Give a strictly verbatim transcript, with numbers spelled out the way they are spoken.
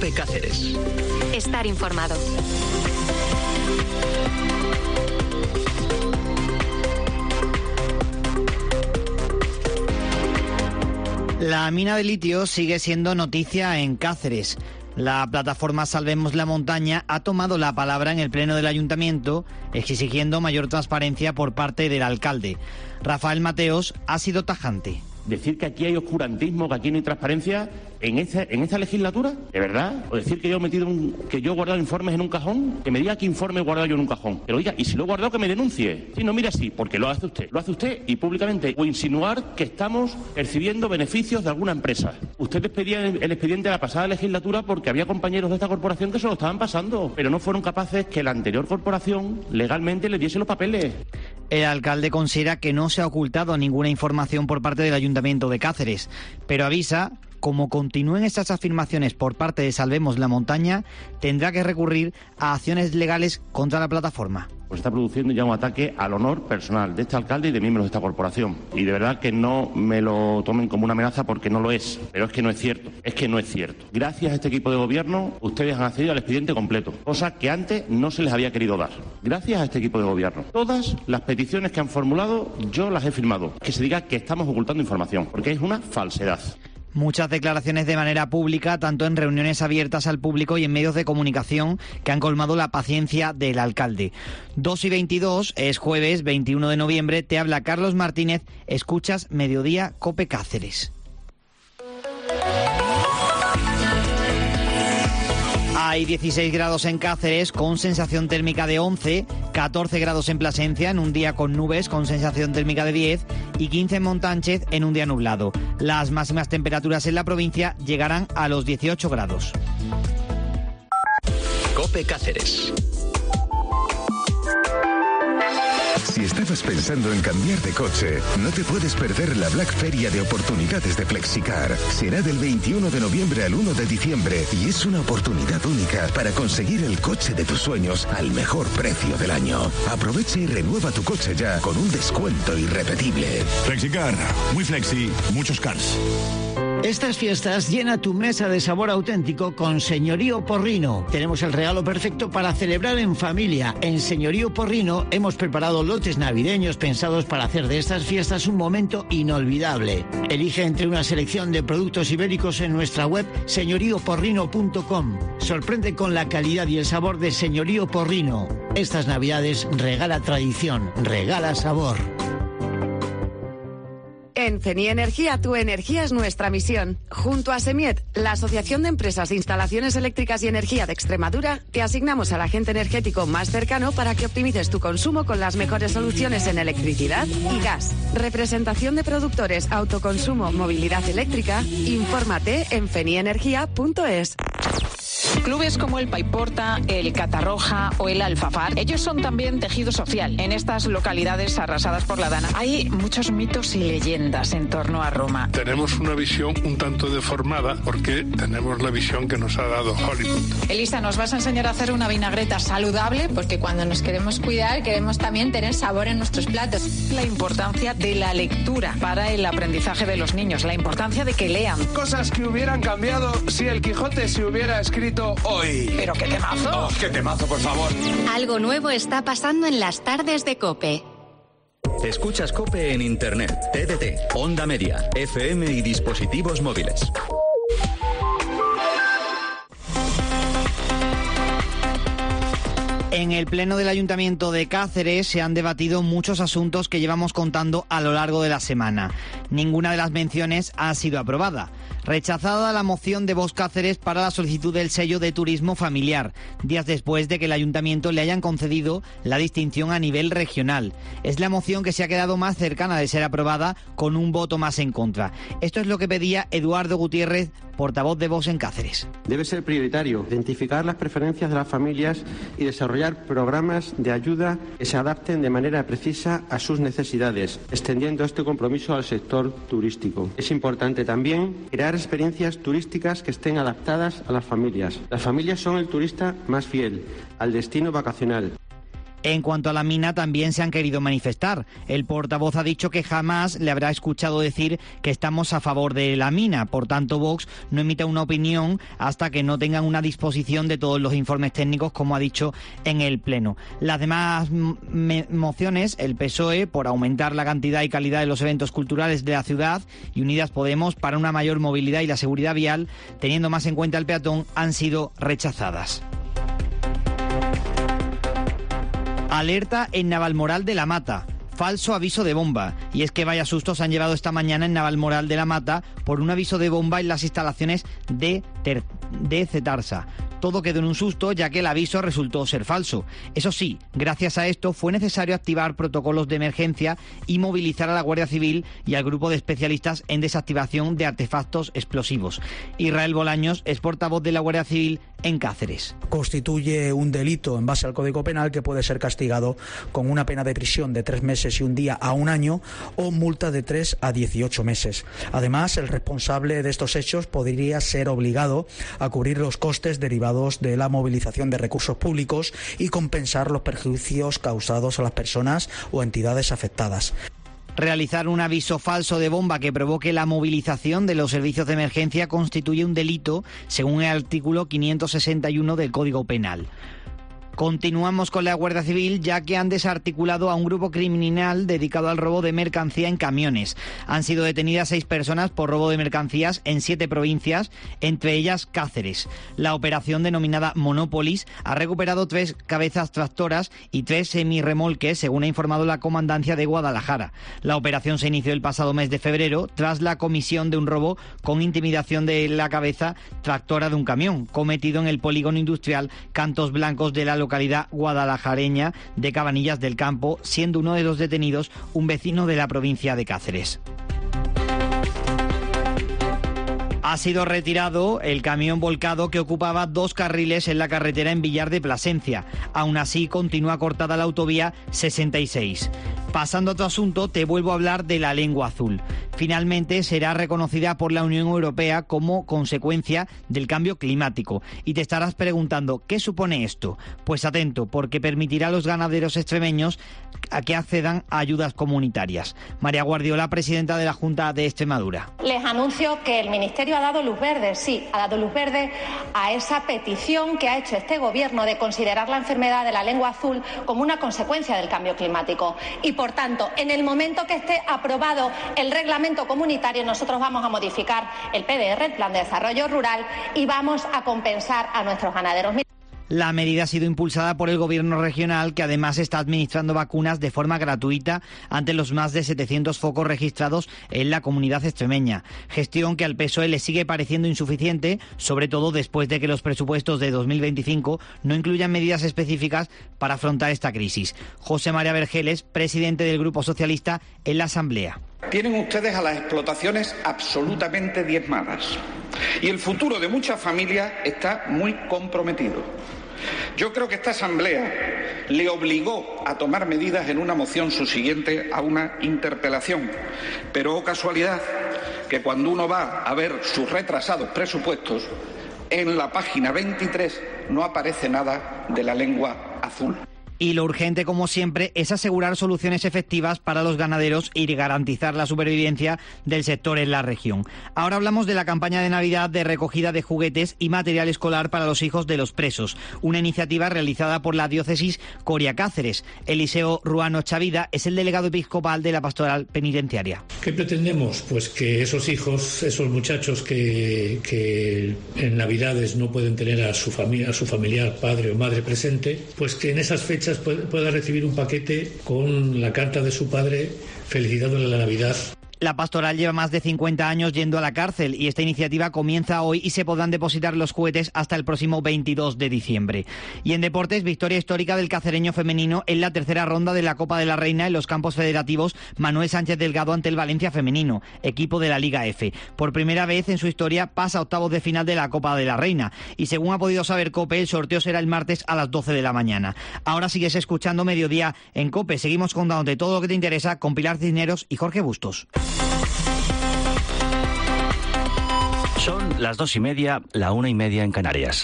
COPE Cáceres. Estar informado. La mina de litio sigue siendo noticia en Cáceres. La plataforma Salvemos la Montaña ha tomado la palabra en el pleno del ayuntamiento, exigiendo mayor transparencia por parte del alcalde. Rafael Mateos ha sido tajante. Decir que aquí hay oscurantismo, que aquí no hay transparencia, en esta, en esta legislatura, ¿de verdad? O decir que yo he metido un, que yo he guardado informes en un cajón, que me diga qué informe he guardado yo en un cajón. Pero oiga, y si lo he guardado, que me denuncie. Si no, mira así, porque lo hace usted. Lo hace usted y públicamente. O insinuar que estamos percibiendo beneficios de alguna empresa. Ustedes pedían el expediente de la pasada legislatura porque había compañeros de esta corporación que se lo estaban pasando, pero no fueron capaces que la anterior corporación legalmente les diese los papeles. El alcalde considera que no se ha ocultado ninguna información por parte del Ayuntamiento de Cáceres, pero avisa, como continúen estas afirmaciones por parte de Salvemos la Montaña, tendrá que recurrir a acciones legales contra la plataforma. Pues está produciendo ya un ataque al honor personal de este alcalde y de miembros de esta corporación. Y de verdad que no me lo tomen como una amenaza porque no lo es. Pero es que no es cierto. Es que no es cierto. Gracias a este equipo de gobierno, ustedes han accedido al expediente completo, cosa que antes no se les había querido dar. Gracias a este equipo de gobierno. Todas las peticiones que han formulado yo las he firmado. Que se diga que estamos ocultando información, porque es una falsedad. Muchas declaraciones de manera pública, tanto en reuniones abiertas al público y en medios de comunicación, que han colmado la paciencia del alcalde. dos y veintidós, es jueves veintiuno de noviembre, te habla Carlos Martínez, escuchas Mediodía COPE Cáceres. Hay dieciséis grados en Cáceres con sensación térmica de once, catorce grados en Plasencia en un día con nubes con sensación térmica de diez y quince en Montánchez en un día nublado. Las máximas temperaturas en la provincia llegarán a los dieciocho grados. COPE Cáceres. Si estabas pensando en cambiar de coche, no te puedes perder la Black Feria de oportunidades de Flexicar. Será del veintiuno de noviembre al uno de diciembre y es una oportunidad única para conseguir el coche de tus sueños al mejor precio del año. Aprovecha y renueva tu coche ya con un descuento irrepetible. Flexicar, muy flexi, muchos cars. Estas fiestas llena tu mesa de sabor auténtico con Señorío Porrino. Tenemos el regalo perfecto para celebrar en familia. En Señorío Porrino hemos preparado lotes navideños pensados para hacer de estas fiestas un momento inolvidable. Elige entre una selección de productos ibéricos en nuestra web señorío porrino punto com. Sorprende con la calidad y el sabor de Señorío Porrino. Estas navidades regala tradición, regala sabor. En CENI Energía, tu energía es nuestra misión. Junto a SEMIET, la Asociación de Empresas de Instalaciones Eléctricas y Energía de Extremadura, te asignamos al agente energético más cercano para que optimices tu consumo con las mejores soluciones en electricidad y gas. Representación de productores, autoconsumo, movilidad eléctrica. Infórmate en fenienergia punto es. Clubes como el Paiporta, el Catarroja o el Alfafar, ellos son también tejido social. En estas localidades arrasadas por la Dana hay muchos mitos y leyendas en torno a Roma. Tenemos una visión un tanto deformada porque tenemos la visión que nos ha dado Hollywood. Elisa, ¿nos vas a enseñar a hacer una vinagreta saludable? Porque cuando nos queremos cuidar, queremos también tener sabor en nuestros platos. La importancia de la lectura para el aprendizaje de los niños, la importancia de que lean. Cosas que hubieran cambiado si el Quijote se hubiera escrito hoy. ¡Pero qué temazo! Oh, ¡qué temazo, por favor! Algo nuevo está pasando en las tardes de COPE. Escuchas COPE en Internet, T D T, Onda Media, F M y dispositivos móviles. En el pleno del Ayuntamiento de Cáceres se han debatido muchos asuntos que llevamos contando a lo largo de la semana. Ninguna de las menciones ha sido aprobada. Rechazada la moción de Vox Cáceres para la solicitud del sello de turismo familiar, días después de que el Ayuntamiento le hayan concedido la distinción a nivel regional. Es la moción que se ha quedado más cercana de ser aprobada, con un voto más en contra. Esto es lo que pedía Eduardo Gutiérrez, portavoz de Vox en Cáceres. Debe ser prioritario identificar las preferencias de las familias y desarrollar programas de ayuda que se adapten de manera precisa a sus necesidades, extendiendo este compromiso al sector turístico. Es importante también crear experiencias turísticas que estén adaptadas a las familias. Las familias son el turista más fiel al destino vacacional. En cuanto a la mina, también se han querido manifestar. El portavoz ha dicho que jamás le habrá escuchado decir que estamos a favor de la mina. Por tanto, Vox no emite una opinión hasta que no tengan una disposición de todos los informes técnicos, como ha dicho en el Pleno. Las demás mociones, el P S O E por aumentar la cantidad y calidad de los eventos culturales de la ciudad y Unidas Podemos para una mayor movilidad y la seguridad vial, teniendo más en cuenta el peatón, han sido rechazadas. Alerta en Navalmoral de la Mata. Falso aviso de bomba. Y es que vaya sustos han llevado esta mañana en Navalmoral de la Mata por un aviso de bomba en las instalaciones de, Ter- de Cetarsa. Todo quedó en un susto, ya que el aviso resultó ser falso. Eso sí, gracias a esto fue necesario activar protocolos de emergencia y movilizar a la Guardia Civil y al grupo de especialistas en desactivación de artefactos explosivos. Israel Bolaños es portavoz de la Guardia Civil en Cáceres. Constituye un delito en base al Código Penal que puede ser castigado con una pena de prisión de tres meses y un día a un año o multa de tres a dieciocho meses. Además, el responsable de estos hechos podría ser obligado a cubrir los costes derivados de la movilización de recursos públicos y compensar los perjuicios causados a las personas o entidades afectadas. Realizar un aviso falso de bomba que provoque la movilización de los servicios de emergencia constituye un delito, según el artículo quinientos sesenta y uno del Código Penal. Continuamos con la Guardia Civil, ya que han desarticulado a un grupo criminal dedicado al robo de mercancía en camiones. Han sido detenidas seis personas por robo de mercancías en siete provincias, entre ellas Cáceres. La operación, denominada Monópolis, ha recuperado tres cabezas tractoras y tres semirremolques, según ha informado la Comandancia de Guadalajara. La operación se inició el pasado mes de febrero tras la comisión de un robo con intimidación de la cabeza tractora de un camión, cometido en el polígono industrial Cantos Blancos de la localidad guadalajareña de Cabanillas del Campo, siendo uno de los detenidos un vecino de la provincia de Cáceres. Ha sido retirado el camión volcado que ocupaba dos carriles en la carretera en Villar de Plasencia. Aún así, continúa cortada la autovía sesenta y seis. Pasando a otro asunto, te vuelvo a hablar de la lengua azul. Finalmente será reconocida por la Unión Europea como consecuencia del cambio climático. Y te estarás preguntando, ¿qué supone esto? Pues atento, porque permitirá a los ganaderos extremeños a que accedan a ayudas comunitarias. María Guardiola, presidenta de la Junta de Extremadura. Les anuncio que el Ministerio ha dado luz verde, sí, ha dado luz verde a esa petición que ha hecho este Gobierno de considerar la enfermedad de la lengua azul como una consecuencia del cambio climático. Y, por tanto, en el momento que esté aprobado el reglamento comunitario, nosotros vamos a modificar el P D R, el Plan de Desarrollo Rural, y vamos a compensar a nuestros ganaderos. La medida ha sido impulsada por el Gobierno regional, que además está administrando vacunas de forma gratuita ante los más de setecientos focos registrados en la comunidad extremeña. Gestión que al P S O E le sigue pareciendo insuficiente, sobre todo después de que los presupuestos de dos mil veinticinco no incluyan medidas específicas para afrontar esta crisis. José María Vergeles, presidente del Grupo Socialista en la Asamblea. Tienen ustedes a las explotaciones absolutamente diezmadas y el futuro de muchas familias está muy comprometido. Yo creo que esta Asamblea le obligó a tomar medidas en una moción subsiguiente a una interpelación, pero oh casualidad que cuando uno va a ver sus retrasados presupuestos, en la página veintitrés no aparece nada de la lengua azul. Y lo urgente, como siempre, es asegurar soluciones efectivas para los ganaderos y garantizar la supervivencia del sector en la región. Ahora hablamos de la campaña de Navidad de recogida de juguetes y material escolar para los hijos de los presos, una iniciativa realizada por la diócesis Coria Cáceres. Eliseo Ruano Chavida es el delegado episcopal de la Pastoral Penitenciaria. ¿Qué pretendemos? Pues que esos hijos, esos muchachos que, que en Navidades no pueden tener a su familia, a su familiar, padre o madre presente, pues que en esas fechas pueda recibir un paquete con la carta de su padre felicitándole la Navidad. La pastoral lleva más de cincuenta años yendo a la cárcel y esta iniciativa comienza hoy y se podrán depositar los juguetes hasta el próximo veintidós de diciembre. Y en deportes, victoria histórica del cacereño femenino en la tercera ronda de la Copa de la Reina en los campos federativos Manuel Sánchez Delgado ante el Valencia femenino, equipo de la Liga F. Por primera vez en su historia pasa a octavos de final de la Copa de la Reina y según ha podido saber COPE, el sorteo será el martes a las doce de la mañana. Ahora sigues escuchando Mediodía en COPE. Seguimos contándote todo lo que te interesa con Pilar Cisneros y Jorge Bustos. Son las dos y media, la una y media en Canarias.